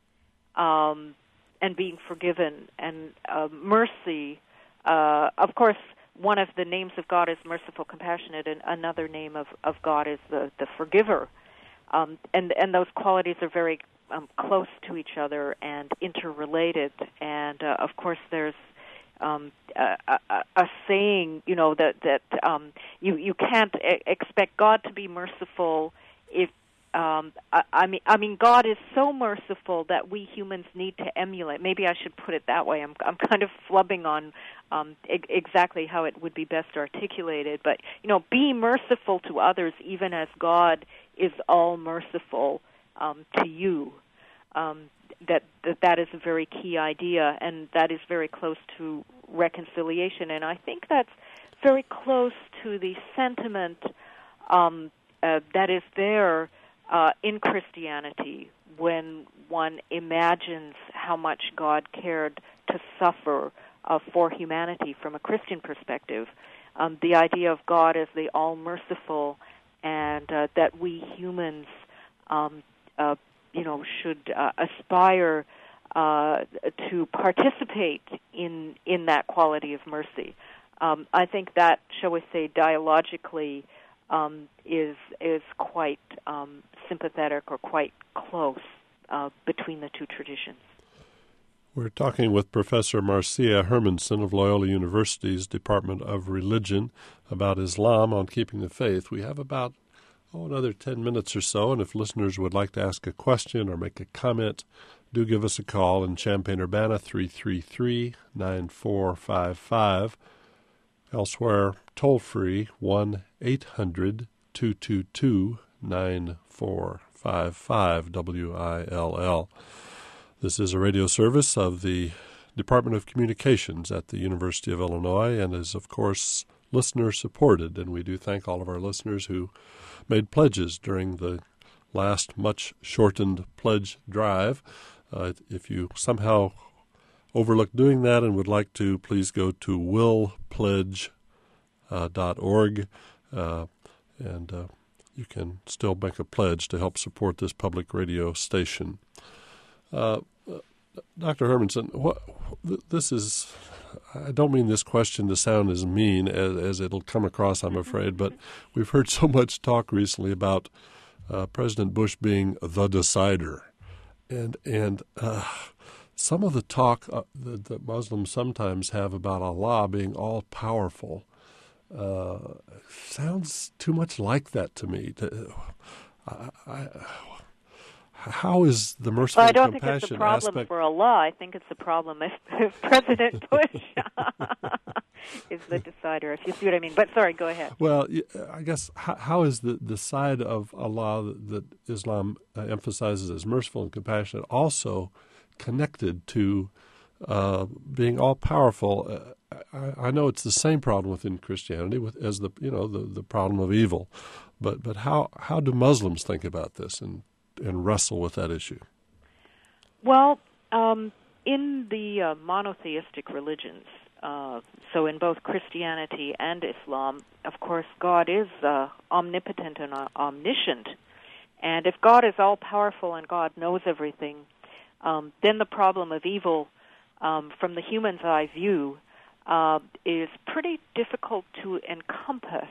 Um, and being forgiven, and uh, mercy. Uh, of course, one of the names of God is merciful, compassionate, and another name of, of God is the, the forgiver. Um, and, and those qualities are very um, close to each other and interrelated. And, uh, of course, there's um, a, a, a saying, you know, that, that um, you, you can't e- expect God to be merciful if Um, I, I mean, I mean, God is so merciful that we humans need to emulate. Maybe I should put it that way. I'm, I'm kind of flubbing on um, e- exactly how it would be best articulated. But you know, be merciful to others, even as God is all merciful um, to you. Um, that, that that is a very key idea, and that is very close to reconciliation. And I think that's very close to the sentiment um, uh, that is there. Uh, in Christianity, when one imagines how much God cared to suffer uh, for humanity from a Christian perspective, um, the idea of God as the all-merciful, and uh, that we humans, um, uh, you know, should uh, aspire uh, to participate in in that quality of mercy. Um, I think that, shall we say, dialogically, Um, is is quite um, sympathetic or quite close uh, between the two traditions. We're talking with Professor Marcia Hermanson of Loyola University's Department of Religion about Islam on Keeping the Faith. We have about oh, another ten minutes or so, and if listeners would like to ask a question or make a comment, do give us a call in Champaign-Urbana, three three three, nine four five five. Elsewhere, toll-free, one eight hundred, two two two, nine four five five, W I L L. This is a radio service of the Department of Communications at the University of Illinois and is, of course, listener-supported, and we do thank all of our listeners who made pledges during the last much-shortened pledge drive. Uh, if you somehow overlooked doing that and would like to, please go to will pledge dot org, uh, and uh, you can still make a pledge to help support this public radio station. Uh, Doctor Hermanson, what, this is, I don't mean this question to sound as mean as, as it'll come across, I'm afraid, but we've heard so much talk recently about uh, President Bush being the decider. And and uh, some of the talk uh, that, that Muslims sometimes have about Allah being all-powerful uh, sounds too much like that to me. To, I, I, how is the merciful well, I and don't compassion think it's a problem aspect... for Allah. I think it's a problem if, if President Bush is the decider, if you see what I mean. But sorry, go ahead. Well, I guess how, how is the, the side of Allah that, that Islam uh, emphasizes as merciful and compassionate also connected to uh, being all-powerful? Uh, I, I know it's the same problem within Christianity with, as the you know the, the problem of evil, but but how how do Muslims think about this and and wrestle with that issue? Well, um, in the uh, monotheistic religions, uh, so in both Christianity and Islam, of course, God is uh, omnipotent and uh, omniscient. And if God is all-powerful and God knows everything, um, then the problem of evil, um, from the human's eye view, uh, is pretty difficult to encompass,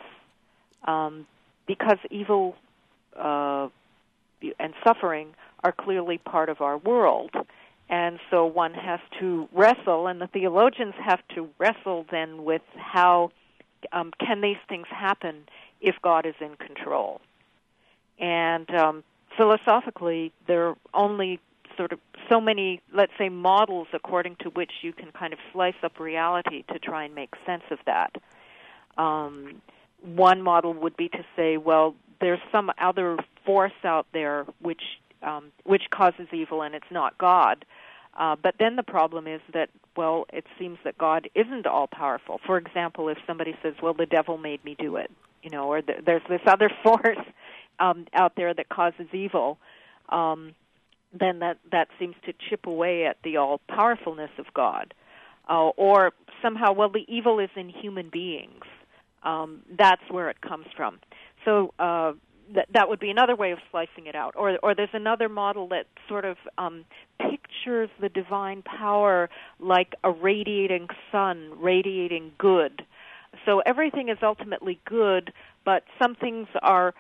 um, because evil uh, and suffering are clearly part of our world. And so one has to wrestle, and the theologians have to wrestle then with how um, can these things happen if God is in control. And um, philosophically, there are only sort of so many, let's say, models according to which you can kind of slice up reality to try and make sense of that. Um, one model would be to say, well, there's some other force out there which um, which causes evil, and it's not God. Uh, but then the problem is that, well, it seems that God isn't all-powerful. For example, if somebody says, well, the devil made me do it, you know, or the, there's this other force um, out there that causes evil, um, then that, that seems to chip away at the all-powerfulness of God. Uh, or somehow, well, the evil is in human beings. Um, that's where it comes from. So uh, th- that would be another way of slicing it out. Or, or there's another model that sort of um, pictures the divine power like a radiating sun, radiating good. So everything is ultimately good, but some things are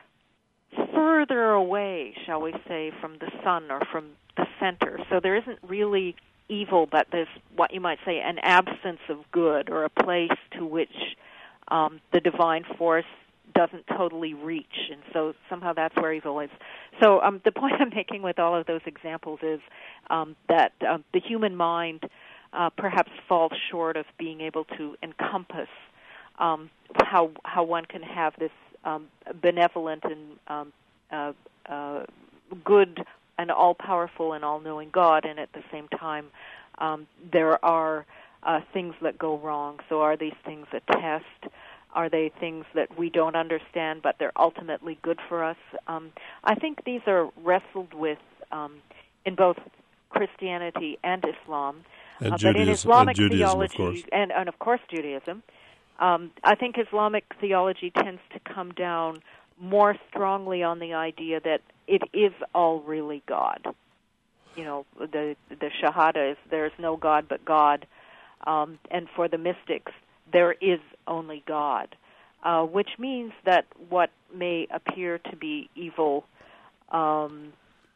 further away, shall we say, from the sun or from the center. So there isn't really evil, but there's what you might say an absence of good, or a place to which um, the divine force doesn't totally reach, and so somehow that's where evil is. So um, the point I'm making with all of those examples is um, that uh, the human mind uh, perhaps falls short of being able to encompass um, how how one can have this um, benevolent and um, uh, uh, good and all-powerful and all-knowing God, and at the same time um, there are uh, things that go wrong. So are these things a test? Are they things that we don't understand, but they're ultimately good for us? Um, I think these are wrestled with um, in both Christianity and Islam. And uh, Judaism, but in Islamic and Judaism, theology, of course. And, and of course Judaism, um, I think Islamic theology tends to come down more strongly on the idea that it is all really God. You know, the the Shahada is there's no God but God, um, and for the mystics, there is only God, uh, which means that what may appear to be evil, um,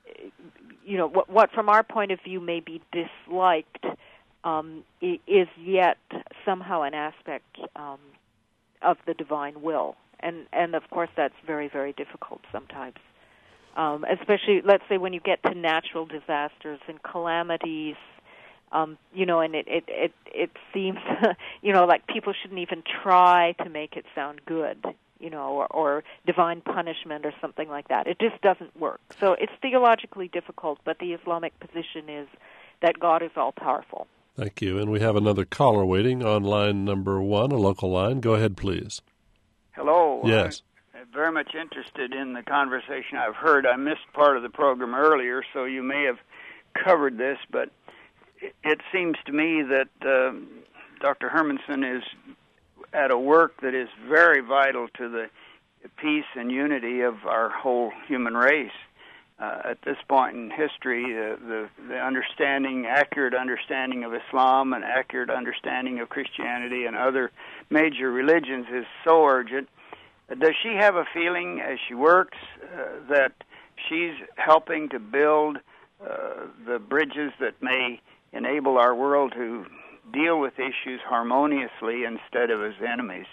you know, what, what from our point of view may be disliked, um, is yet somehow an aspect um, of the divine will. and and of course that's very, very difficult sometimes. Um, especially, let's say, when you get to natural disasters and calamities, um, you know, and it it it, it seems, you know, like people shouldn't even try to make it sound good, you know, or, or divine punishment or something like that. It just doesn't work. So it's theologically difficult, but the Islamic position is that God is all-powerful. Thank you. And we have another caller waiting on line number one, a local line. Go ahead, please. Hello. Yes. I'm very much interested in the conversation I've heard. I missed part of the program earlier, so you may have covered this, but it seems to me that uh, Doctor Hermanson is at a work that is very vital to the peace and unity of our whole human race. Uh, at this point in history, uh, the, the understanding, accurate understanding of Islam and accurate understanding of Christianity and other major religions is so urgent. Does she have a feeling as she works uh, that she's helping to build uh, the bridges that may enable our world to deal with issues harmoniously instead of as enemies?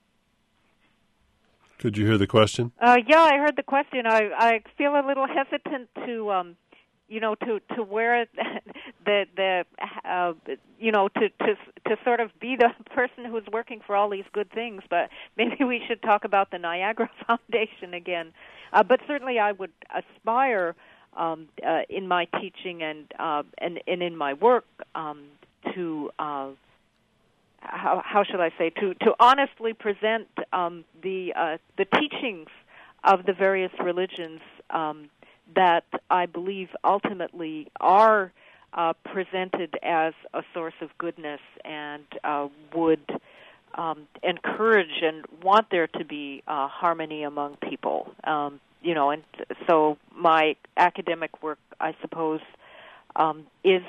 Could you hear the question? Uh, yeah, I heard the question. I, I feel a little hesitant to, um, you know, to to wear the the uh, you know to, to to sort of be the person who's working for all these good things. But maybe we should talk about the Niagara Foundation again. Uh, but certainly, I would aspire um, uh, in my teaching and uh, and and in my work um, to. Uh, How, how should I say, to, to honestly present um, the uh, the teachings of the various religions um, that I believe ultimately are uh, presented as a source of goodness and uh, would um, encourage and want there to be uh, harmony among people. Um, you know, and so my academic work, I suppose, um, is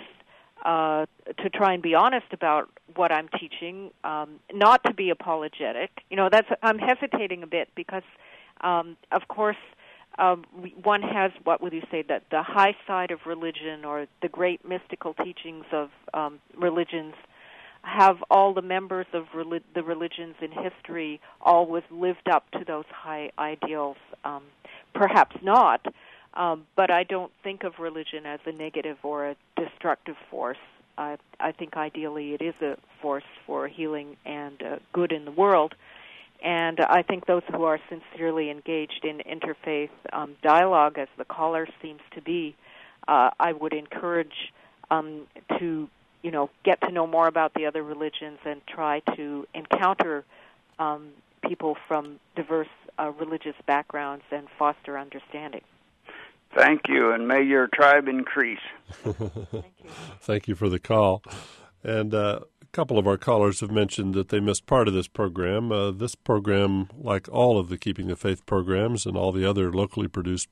Uh, to try and be honest about what I'm teaching, um, not to be apologetic. You know, that's I'm hesitating a bit because, um, of course, um, one has, what would you say, that the high side of religion or the great mystical teachings of um, religions have all the members of relig- the religions in history always lived up to those high ideals. Um, perhaps not. Um, but I don't think of religion as a negative or a destructive force. I, I think ideally it is a force for healing and uh, good in the world. And I think those who are sincerely engaged in interfaith um, dialogue, as the caller seems to be, uh, I would encourage um, to, you know, get to know more about the other religions and try to encounter um, people from diverse uh, religious backgrounds and foster understanding. Thank you, and may your tribe increase. Thank you. Thank you for the call. And uh, a couple of our callers have mentioned that they missed part of this program. Uh, this program, like all of the Keeping the Faith programs and all the other locally produced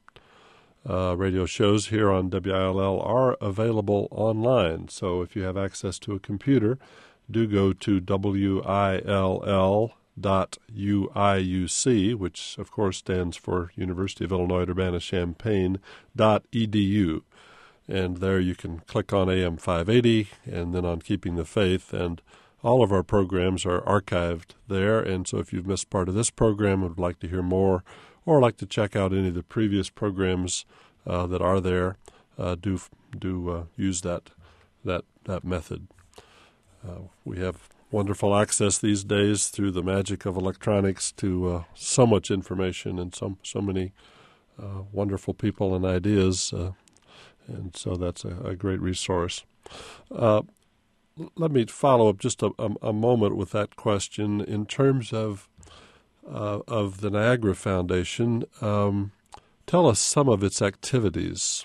uh, radio shows here on W I L L, are available online. So if you have access to a computer, do go to W I L L dot U I U C, which of course stands for University of Illinois Urbana-Champaign dot E D U, and there you can click on A M five eighty and then on Keeping the Faith, and all of our programs are archived there. And so if you've missed part of this program and would like to hear more or like to check out any of the previous programs uh, that are there, uh, do do uh, use that that that method. Uh, we have wonderful access these days through the magic of electronics to uh, so much information and so, so many uh, wonderful people and ideas, uh, and so that's a, a great resource. Uh, let me follow up just a, a, a moment with that question in terms of uh, of the Niagara Foundation. Um, tell us some of its activities.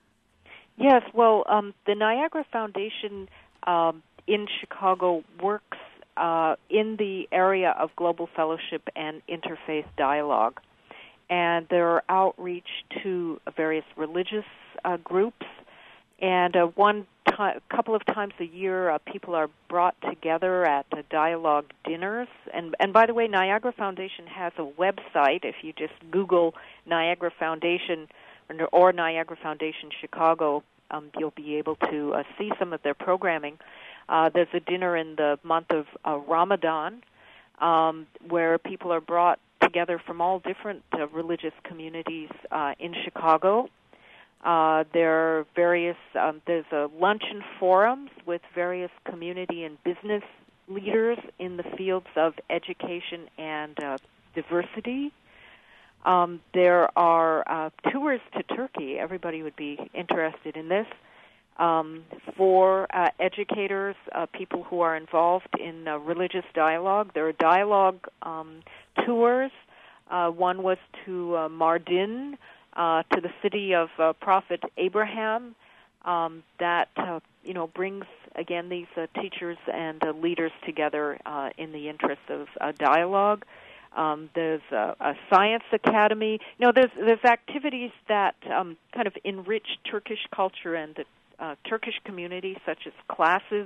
Yes, well, um, the Niagara Foundation um, in Chicago works uh, in the area of global fellowship and interfaith dialogue. And there are outreach to various religious uh, groups. And uh, one time, couple of times a year, uh, people are brought together at uh, dialogue dinners. And, and by the way, Niagara Foundation has a website. If you just Google Niagara Foundation or, or Niagara Foundation Chicago, um, you'll be able to uh, see some of their programming. Uh, there's a dinner in the month of uh, Ramadan um, where people are brought together from all different uh, religious communities uh, in Chicago. Uh, there are various, um, there's a luncheon forums with various community and business leaders in the fields of education and uh, diversity. Um, there are uh, tours to Turkey. Everybody would be interested in this. Um, for uh, educators, uh, people who are involved in uh, religious dialogue, there are dialogue um, tours. Uh, one was to uh, Mardin, uh, to the city of uh, Prophet Abraham. Um, that uh, you know brings again these uh, teachers and uh, leaders together uh, in the interest of uh, dialogue. Um, there's a, a science academy. You know, there's there's activities that um, kind of enrich Turkish culture and the uh, Turkish community, such as classes,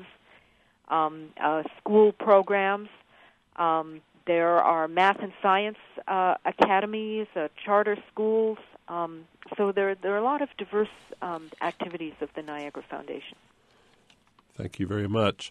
um, uh, school programs. Um, there are math and science uh, academies, uh, charter schools. Um, so there there are a lot of diverse um, activities of the Niagara Foundation. Thank you very much.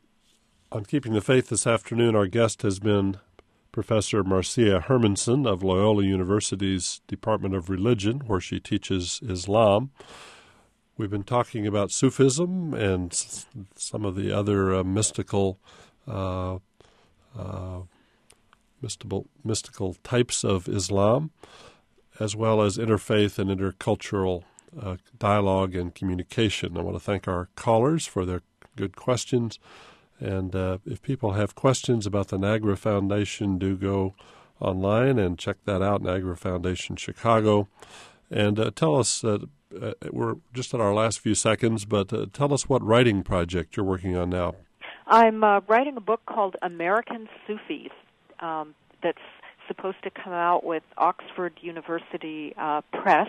On Keeping the Faith this afternoon, our guest has been Professor Marcia Hermanson of Loyola University's Department of Religion, where she teaches Islam. We've been talking about Sufism and s- some of the other uh, mystical, uh, uh, mystical, mystical types of Islam, as well as interfaith and intercultural uh, dialogue and communication. I want to thank our callers for their good questions. And uh, if people have questions about the Niagara Foundation, do go online and check that out, Niagara Foundation Chicago. And uh, tell us, uh, uh, we're just in our last few seconds, but uh, tell us what writing project you're working on now. I'm uh, writing a book called American Sufis um, that's supposed to come out with Oxford University uh, Press.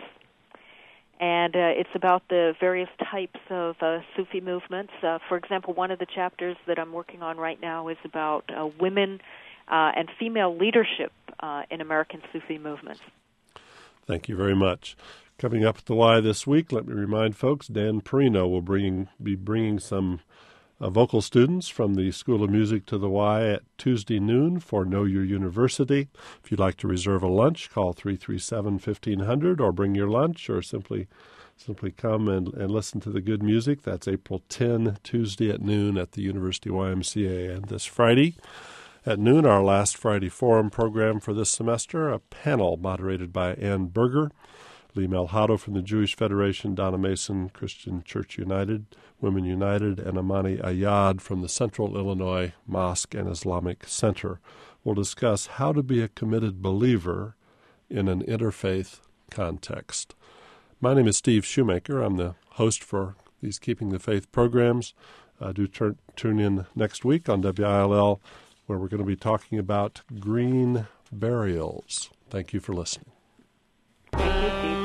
And uh, it's about the various types of uh, Sufi movements. Uh, for example, one of the chapters that I'm working on right now is about uh, women uh, and female leadership uh, in American Sufi movements. Thank you very much. Coming up at the Y this week, let me remind folks, Dan Perino will bring, be bringing some uh, vocal students from the School of Music to the Y at Tuesday noon for Know Your University. If you'd like to reserve a lunch, call three three seven, fifteen hundred or bring your lunch, or simply simply come and, and listen to the good music. That's April tenth, Tuesday at noon at the University Y M C A. And this Friday at noon, our last Friday forum program for this semester, a panel moderated by Ann Berger, Lee Melhado from the Jewish Federation, Donna Mason, Christian Church United, Women United, and Amani Ayad from the Central Illinois Mosque and Islamic Center. We'll discuss how to be a committed believer in an interfaith context. My name is Steve Shoemaker. I'm the host for these Keeping the Faith programs. Uh, do turn, tune in next week on W I L L, where we're going to be talking about green burials. Thank you for listening. Thank you, Steve.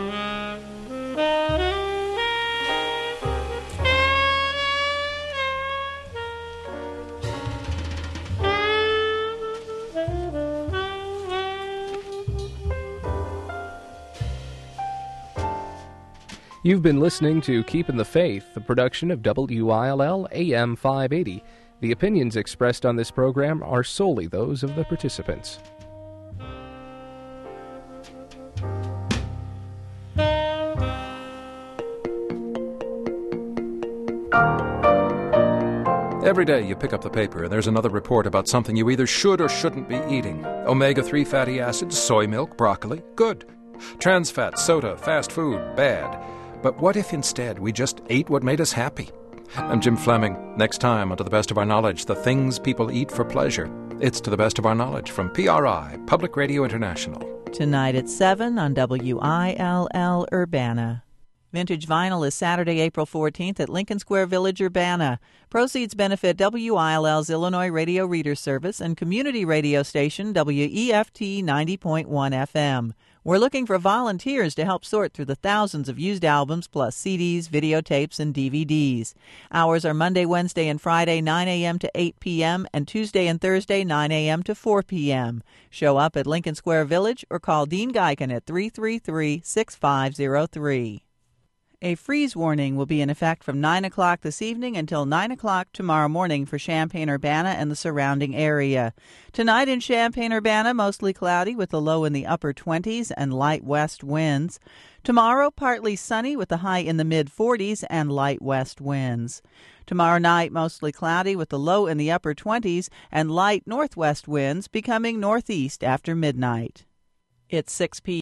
You've been listening to Keeping the Faith, a production of W I L L A M five eighty. The opinions expressed on this program are solely those of the participants. Every day you pick up the paper and there's another report about something you either should or shouldn't be eating. omega three fatty acids, soy milk, broccoli, good. Trans fat, soda, fast food, bad. But what if instead we just ate what made us happy? I'm Jim Fleming. Next time on To the Best of Our Knowledge, the things people eat for pleasure. It's To the Best of Our Knowledge from P R I, Public Radio International. Tonight at seven on W I L L Urbana. Vintage Vinyl is Saturday, April fourteenth at Lincoln Square Village, Urbana. Proceeds benefit W I L L's Illinois Radio Reader Service and community radio station W E F T ninety point one F M. We're looking for volunteers to help sort through the thousands of used albums plus C Ds, videotapes, and D V Ds. Hours are Monday, Wednesday, and Friday, nine a.m. to eight p.m., and Tuesday and Thursday, nine a.m. to four p.m. Show up at Lincoln Square Village or call Dean Geiken at three three three, six five zero three. A freeze warning will be in effect from nine o'clock this evening until nine o'clock tomorrow morning for Champaign-Urbana and the surrounding area. Tonight in Champaign-Urbana, mostly cloudy with the low in the upper twenties and light west winds. Tomorrow, partly sunny with the high in the mid forties and light west winds. Tomorrow night, mostly cloudy with the low in the upper twenties and light northwest winds becoming northeast after midnight. It's six p m